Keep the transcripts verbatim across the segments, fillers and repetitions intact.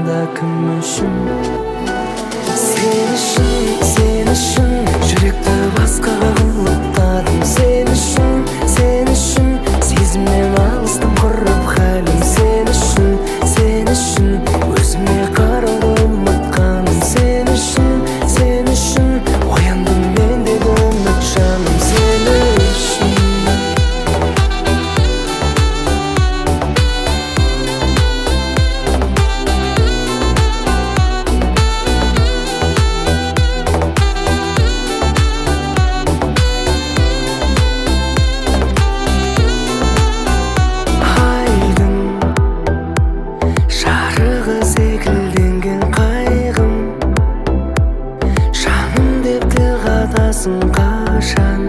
sonda kім үшін? Сен үшін, сен үшін жүректі басқаға құлыптадым. Сен үшін, сен үшін сезімнен алыстым құрып халім. Сен үшін, сен үшін өзіме қарауды ұмытқаным. Сен үшін, сен үшін ояндым мендегі үміт жаным. Сен үшін қашан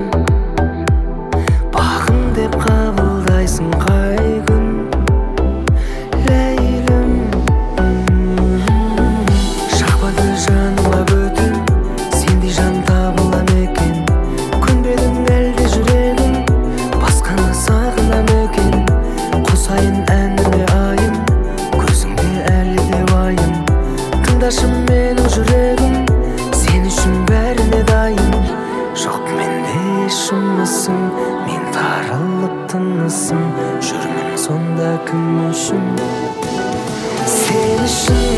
бағым деп қабылдайсың қай күн ләйлім. Шақпады жаныма бөтен сендей жан табыла ма екен? Көнбедің әлде жүрегім басқаны сағына ма екен? Қосайын әніме айым көзіңде әлі де уайым. Тыңдашы менің жүрегім сен үшін бәріне дайын. Жоқ менде шымысың, мен тарылып тынысым. Жүрмін сонда кім үшін? Сен үшін